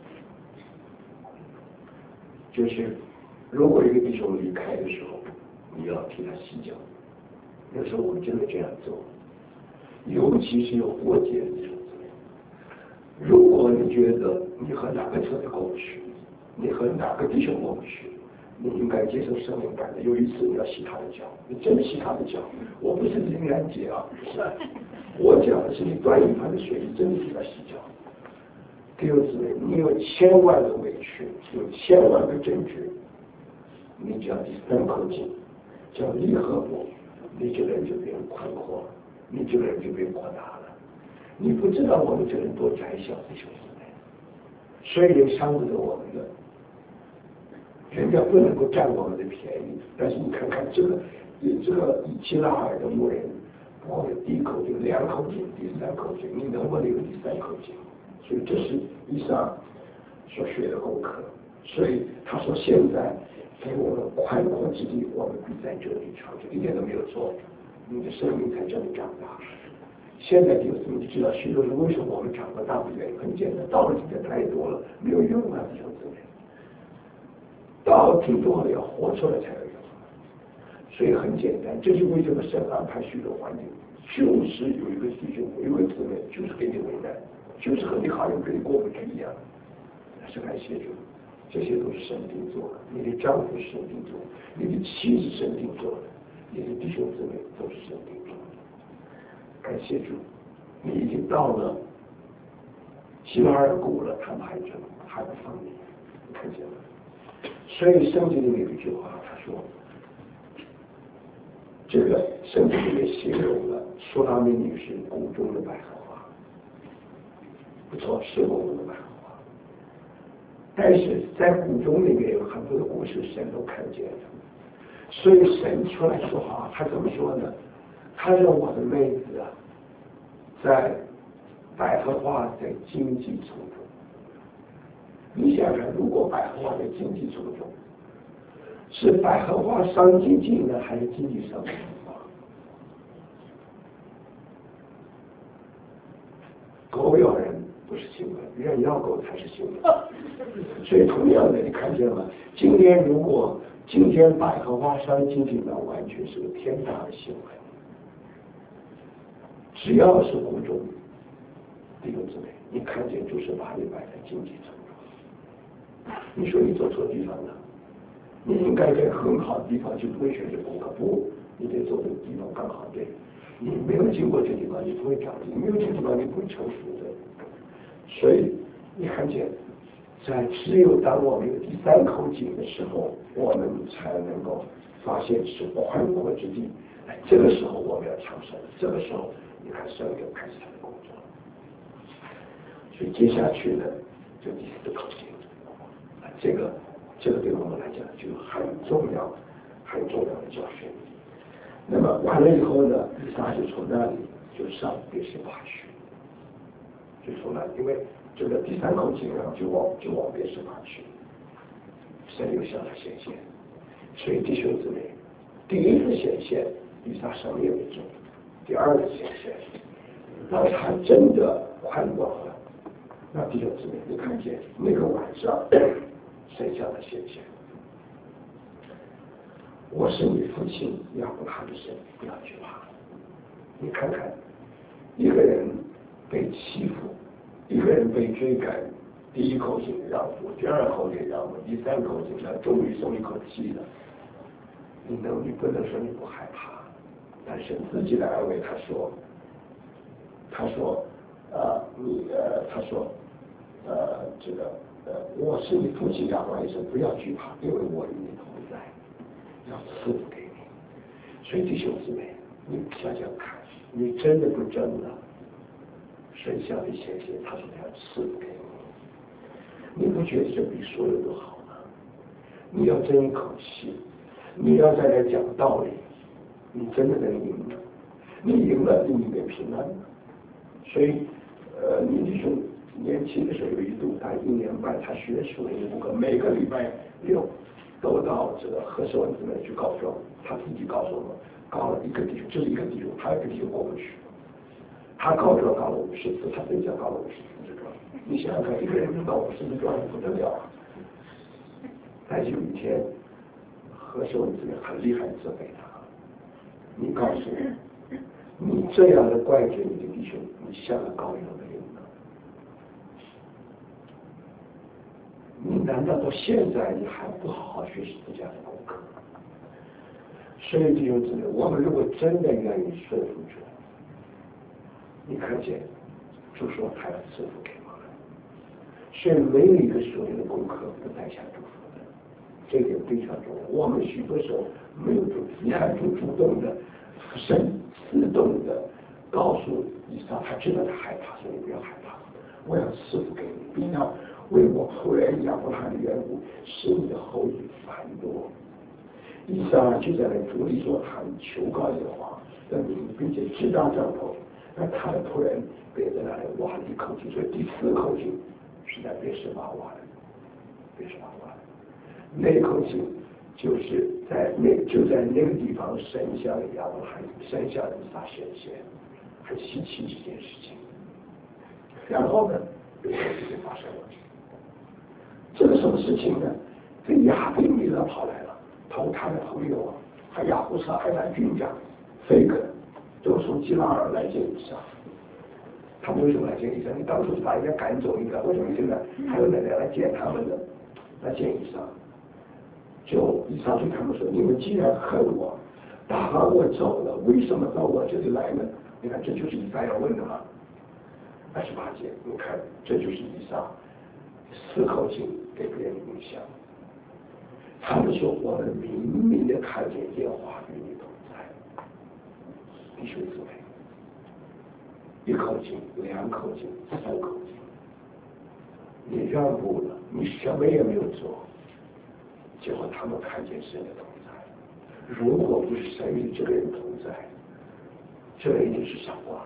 就是。如果一个弟兄离开的时候，你要替他洗脚。有时候我们真的这样做，尤其是有过节的弟兄姊妹。如果你觉得你和哪个特别过不去，你和哪个弟兄过不去，你应该接受圣灵感的。有一次你要洗他的脚，你真洗他的脚。我不是灵然节啊，不是。我讲的是你端一盘的水，你真的替他洗脚。弟兄姊妹，你有千万个委屈，有千万个证据。你只要第三口井，叫离合部，你这个人就变宽阔，你这个人就变扩大了。你不知道我们这个人多窄小的兄弟们，虽然伤不得我们的，人家不能够占我们的便宜，但是你看看这个，这个以基拉尔的牧人，我的第一口井、两口井、第三口井，你能不能有第三口井？所以这是以上所学的功课。所以他说现在。给我们宽阔之地，我们必在这里长久，一点都没有错。你的生命在这里长大。现在弟兄姊妹就知道许多人为什么我们长不大不愿意，很简单，道理真的太多了，没有用啊，弟兄姊妹。道挺多了，要活出来才有用。所以很简单，这是为什么神安排许多环境，就是有一个弟兄，有一个姊妹，就是给你为难，就是和你好像跟你过不去一样。是感谢主。 这些都是神定做的，你的丈夫是神定做的，你的妻子神定做的，你的弟兄姊妹都是神定做的。感谢主，你已经到了希拉尔谷了，他们还真还不放你，看见了。所以圣经里面有一句话，他说，这个圣经里面形容了苏拉米女士谷中的百合花，不错，是谷中的百合花。但是在谷中里面有很多的故事，神都看见了。所以神出来说话，他怎么说呢？他让我的妹子啊，在百合花在荆棘丛中。你想想，如果百合花在荆棘丛中，是百合花伤荆棘呢，还是荆棘伤百合花？狗咬人不是新闻，人咬狗才是新闻。所以同样的，你看见了，今天如果今天百合花伤荆棘，那完全是个天大的新闻。只要是谷中弟兄姊妹，你看见就是把你摆在荆棘丛中。你说你走错地方了，你应该在很好的地方就不会选择功课，不，你得走的地方刚好对。你没有经过这地方，你不会长进；没有这地方，你不会成熟的。所以你看见，在只有当我们有第三口井的时候，我们才能够发现是宽阔之地。哎，这个时候我们要强盛，这个时候你看神就开始他的工作。所以接下去呢，就第四口井，啊，这个这个对我们来讲就很重要、很重要的教训。那么完了以后呢，以撒就从那里就上别是巴去，就从那，因为这个第三口井啊，就往就往别是巴去，神又向他显现。所以弟兄姊妹，第一次显现，以撒生命为重；第二次显现，当他真的宽广了，那弟兄姊妹，你看见那个晚上，神向他显现。我是你父亲亚伯拉罕的神，不要惧怕。你看看，一个人被欺负，一个人被追赶，第一口井让步，第二口井让步，第三口井呢，终于松一口气了。你能，你不能说你不害怕，但是自己来安慰他说，他说，呃，你呃，他说，呃，这个呃，我是你父亲亚伯拉罕的神，不要惧怕，因为我与你同在。要赐福给你，所以弟兄姊妹，你想想看，你真的不争了，神向你显现，他说他要赐福给你，你不觉得这比所有都好吗？你要争一口气，你要在这讲道理，你真的能赢了，你赢了，你里面平安了。所以，呃，你弟兄年轻的时候有一度，他一年半他学属灵功课，每个礼拜六。都到这个和氏文子那去告状，他自己告诉我们，告了一个弟兄，就是一个弟兄，还有一个弟兄过不去，他告状告了五十次，他分家告了五十次状。你想想看，一个人告五十次状不得了啊！但是有一天，和氏文子很厉害责备他，你告诉我，你这样的怪罪你的弟兄，你像个羔羊的人呢？你难道到现在你还不好好学习这家的功课？所以弟兄姊妹，我们如果真的愿意顺服主，你看见主说他要赐福给我们，所以没有一个属灵的功课不带下祝福的，这点非常重要。我们许多时候没有主，你看主主动的、神自动的告诉以撒，他知道他害怕，所以不要害怕，我要赐福给你，并要为我后来亚伯拉罕的缘故，使你的后裔繁多。以撒就在那主里说，他求告耶和华的名，并且支搭帐篷。那他的仆人便在那里挖了一口井，所以第四口井是在别是巴挖的，别是巴挖的。那一口井就是在那就在那个地方，神向亚伯拉罕，神向以撒显现，很稀奇这件事情。然后呢，别的事情发生了。这个什么事情呢？这亚比米勒跑来了，同他的朋友啊，还亚布萨，还他军长菲格，都从基拉尔来见以撒。他们为什么来见以撒？你当初是把人家赶走一个，为什么现在还有人来来见他们呢？ 那见以撒，就以撒对他们说：“你们既然恨我，打发我走了，为什么到我这里来呢？”你看，这就是以撒要问的嘛。二十八节，你看，这就是以撒四口井给别人的印象。他们说：“我们明明的看见耶和华与你同在。”弟兄姊妹，一口井、两口井、三口井，你让步了，你什么也没有做，结果他们看见神的同在。如果不是神与这个人同在，这个一定是傻瓜。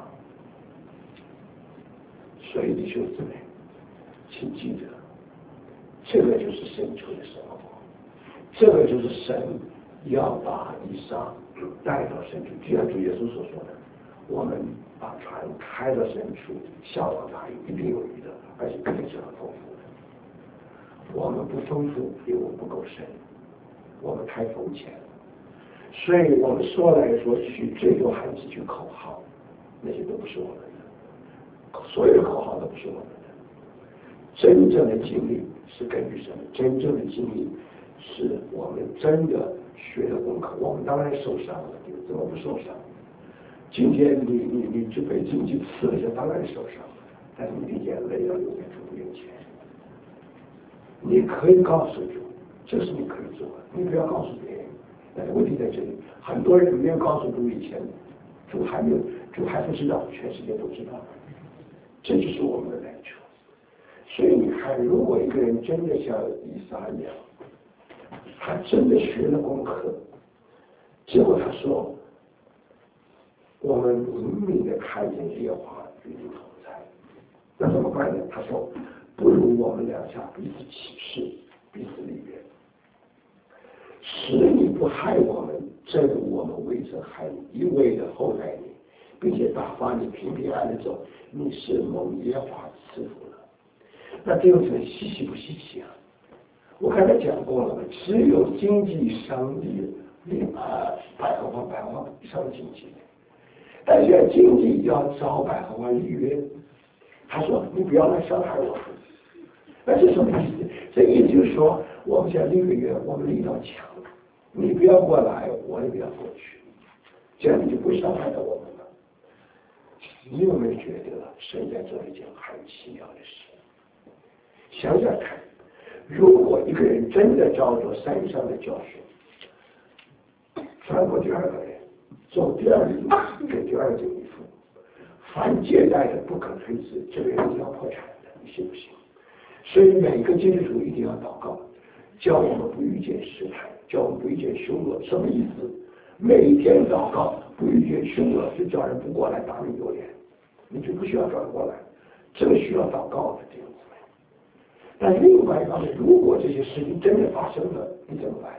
所以弟兄姊妹，请记得，这个就是深处的生活，这个就是神要把以撒带到深处。就像主耶稣所说的，我们把船开到深处，下到大海一定有鱼的，而且肯定是很丰富的。我们不丰富，因为我们不够深，我们太肤浅了。所以我们说来说去，最多喊几句口号，那些都不是我们的，所有的口号都不是我们的。真正的经历是根据什么？真正的经历是我们真的学了功课。我们当然受伤了，你怎么不受伤？今天你你你就被经济刺了一下，当然受伤了，但是你的眼泪要流在主面前。你可以告诉主，这是你可以做的，你不要告诉别人。但是问题在这里，很多人没有告诉主以前，主还没有，主还不知道，全世界都知道，这就是我们的难处。所以你看，如果一个人真的像以撒一样，他真的学了功课，结果他说：“我们明明的看见耶和华与你同在。”那怎么办呢？他说：“不如我们两下彼此起誓，彼此立约，使你不害我们，正如我们未曾害你，一味的厚待你，并且打发你平平安安的走，你是蒙耶和华赐福了。”那这种人稀奇不稀奇啊？我刚才讲过了，只有经济商利利啊，百合花百合花以上的经济，但是经济要找百合花立约。他说：“你不要来伤害我。”那是什么意思？这意思就是说，我们想立个约，我们立道墙，你不要过来，我也不要过去，这样你就不会伤害到我们了。你有没有觉得神在做一件很奇妙的事？想想看，如果一个人真的照着山上的教训，穿过第二个人，走第二里路，给第二件衣服，凡借贷的不可推辞，这个人是要破产的，你信不信？所以每个基督徒一定要祷告，叫我们不遇见试探，叫我们不遇见凶恶。什么意思？每天祷告，不遇见凶恶，就叫人不过来打你右脸，你就不需要转过来。这个需要祷告的弟兄姊妹。但另外一方面，如果这些事情真的发生了，你怎么办？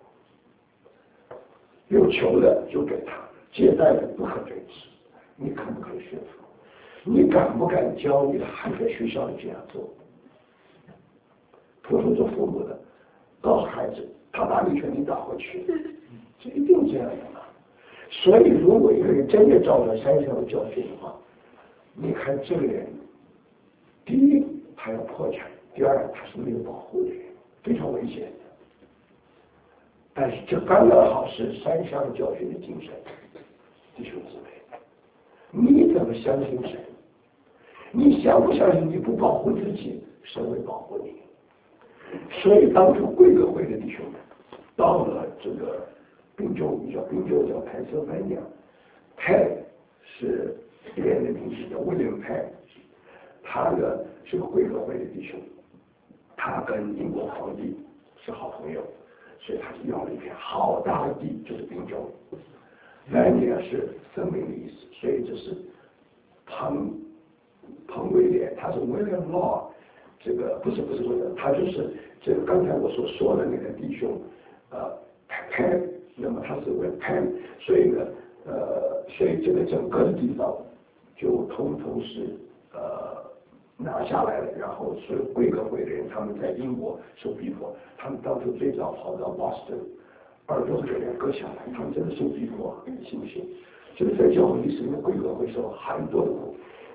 有求的就给他，借贷的不可推辞，你可不可以驯服？你敢不敢教你的孩子在学校里这样做？普通做父母的，告诉孩子，他打你一拳，你打回去，这一定这样的嘛。所以，如果一个人真的照着山上的教训的话，你看这个人，第一他要破产，第二他是没有保护的人，非常危险的。但是这刚刚好是山上教训的精神，弟兄姊妹，你怎么相信神？你相不相信你不保护自己，神会保护你？所以当初贵格会的弟兄们到了这个宾州，叫宾州叫潘斯潘尼亚，派是一个人的名字叫威廉派，他呢是个贵格会的弟兄，他跟英国皇帝是好朋友，所以他就要了一片好大的地，就是宾州。潘尼亚是生命的意思，所以这是彭彭威廉，他是 William Law。这个不是不是不是，他就是这个刚才我所说的那个弟兄，呃 ，Pan， 那么他是为 Pan， 所以呢，呃，所以这个整个的地方就统统是呃拿下来了，然后所有贵格会的人，他们在英国受逼迫，他们当初最早跑到 Boston， 耳朵给人割下来，他们真的受逼迫，信不信？就是在教会历史里面，贵格会受很多的苦。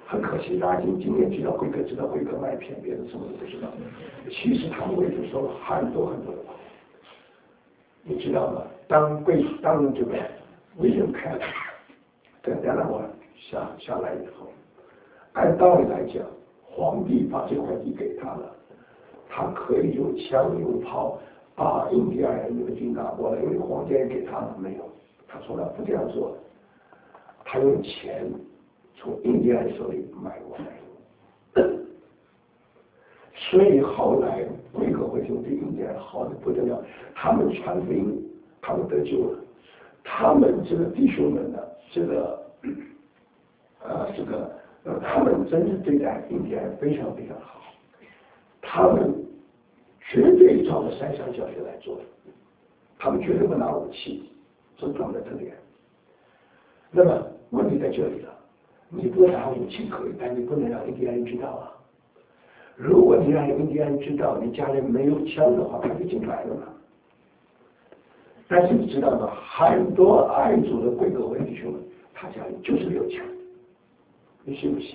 很可惜，拉丁今年知道贵格知道贵格麦片，别的什么都不知道。其实他们为主收了很多很多的保护。你知道吗？当贵当这个威廉凯勒在德拉瓦下下来以后，按道理来讲，皇帝把这块地给他了，他可以用枪用炮把印第安人那个军打过来，因为皇家也给他了没有？他从来不这样做的，他用钱从印第安手里买过来。所以后来贵格会兄弟印第安好的不得了，他们传福音，他们得救了。他们这个弟兄们呢，这个呃这个呃他们真是对待印第安人非常非常好，他们绝对照着三项教学来做的，他们绝对不拿武器，这是他们的特点。那么问题在这里了，你不拿武器可以，但你不能让印第安人知道啊。如果你让印第安人知道你家里没有枪的话，他就进来了嘛。但是你知道吗？很多爱主的贵格会弟兄们，他家里就是没有枪，你信不信？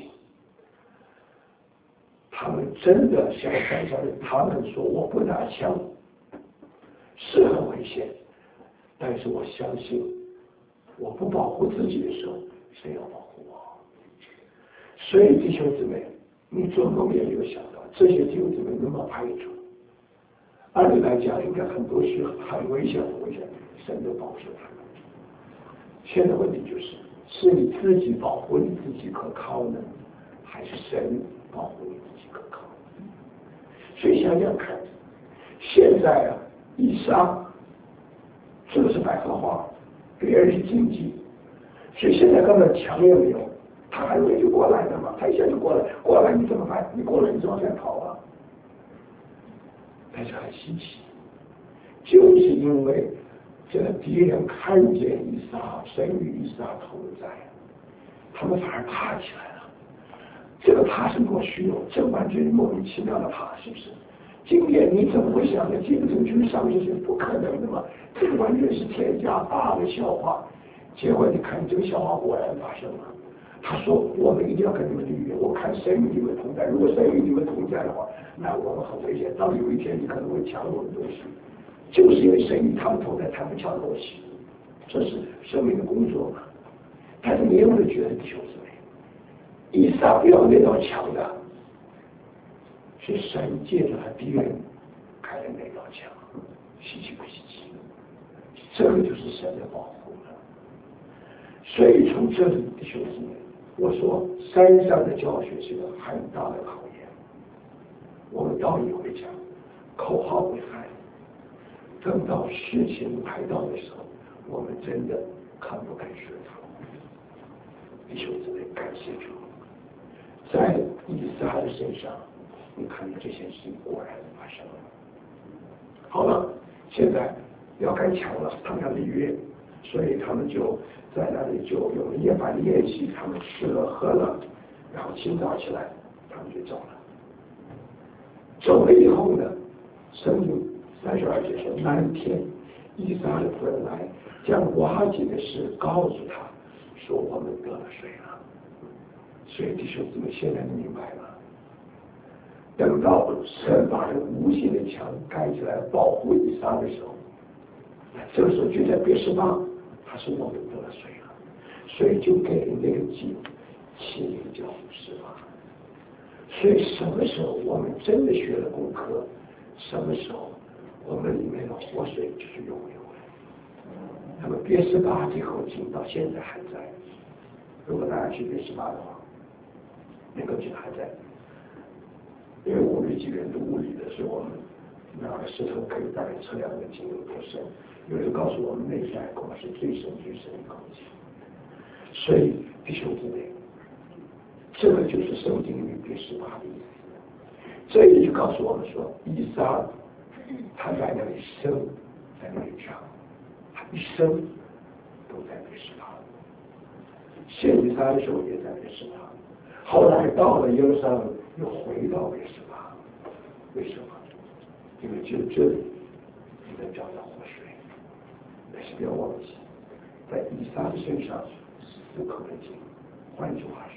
他们真的像山上人，他们说我不拿枪是很危险，但是我相信，我不保护自己的时候，谁要保护我？所以弟兄姊妹，你做梦也没有想到，这些弟兄姊妹那么爱主。按理来讲，应该很多是很危险、很危险，神都保护他们。现在问题就是，是你自己保护你自己可靠呢，还是神保护你自己可靠？所以想想看，现在啊，以上这个是百合花，别人是经济，所以现在根本强也没有，他很容易就过来的嘛，他一下就过来，过来你怎么办？你过来你怎么再跑啊？但是很稀奇，就是因为这个敌人看见以撒，神与以撒同在，他们反而怕起来了。这个怕是莫须有，这完全是莫名其妙的怕，是不是？今天你怎么会想着这个证据上面是不可能的嘛？这个完全是天下大的笑话。结果你看这个笑话果然发生了。他说：“我们一定要跟你们立约，我看神与你们同在。如果神与你们同在的话，那我们很危险。到有一天你可能会抢我的东西，就是因为神与他们同在，他们抢东西，这是生命的工作嘛。但是你有没有觉得弟兄姊妹，以撒不要那道墙的，是神借着他敌人开的那道墙，稀奇不稀奇？这个就是神的保护了。所以从这里，弟兄姊妹。”我说，山上的教学是个很大的考验。我们道理会讲，口号会喊，等到事情来到的时候，我们真的看不看顺从。弟兄姊妹，感谢主，在以撒的身上，你看这些事情果然发生了。好了，现在要开抢了，他们要立约，所以他们就。在那里就有了夜班的宴席，他们吃了喝了，然后清早起来，他们就走了。走了以后呢，圣经三十二节说，那一天，以撒的夫人来，将瓦解的事告诉他，说我们得了水了。所以弟兄姊妹，现在明白了。等到神把这无形的墙盖起来保护以撒的时候，这个时候就在别是巴。他说我们得了水了，所以就给那个井起名叫是吧？所以什么时候我们真的学了功课，什么时候我们里面的活水就是永流的。那么别是巴这口井到现在还在，如果大家去别是巴的话，那口井还在，因为我们几个人读物理的时候，我们拿个石头可以大概测量的井有多深。有人告诉我们，内在恐怕是最深最深的空间。所以弟兄姊妹，这个就是圣经里别是巴的意思。这里就告诉我们说，以撒他在那里生，在那里长，他一生都在别是巴。献以撒的时候也在别是巴，后来到了耶路撒冷又回到别是巴。为什么？因为就这里你能找到活水。但是不要忘记，在以撒的身上是不可能进。换句话说，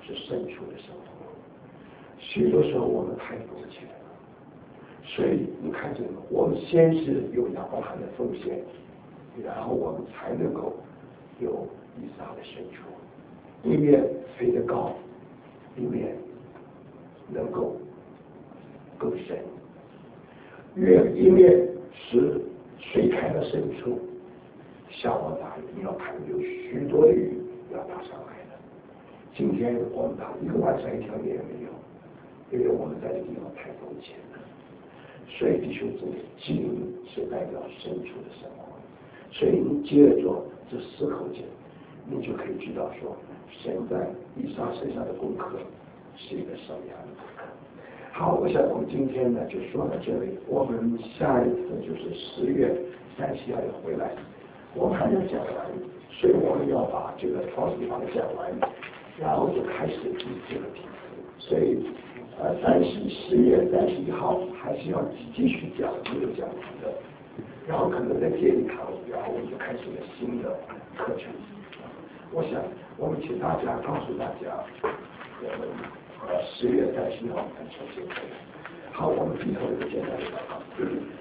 是深处的生活。许多时候我们太苟且了，所以你看见吗？我们先是有亚伯拉罕的奉献，然后我们才能够有以撒的深处，一面飞得高，一面能够更深，越一面是水开的深处，下往打鱼，你要看有许多的鱼要打上来的。今天我们打一个晚上一条鱼也没有，因为我们在这地方太苟且了。所以弟兄姊妹，经是代表深处的生活，所以你接着这四口经，你就可以知道说，神在以撒身上的功课是一个什么样的功课。好，我想我们今天呢就说到这里，我们下一次就是十月三十号要回来，我们还要讲完，所以我们要把这个创地方讲完，然后就开始第四个题目。所以呃，三十十月三十一号还是要继续讲这个讲题的，然后可能在这一堂，然后我们就开始了新的课程。我想我们请大家告诉大家，我们呃十月三十一号完成这个。好，我们低头一个简单的祷告。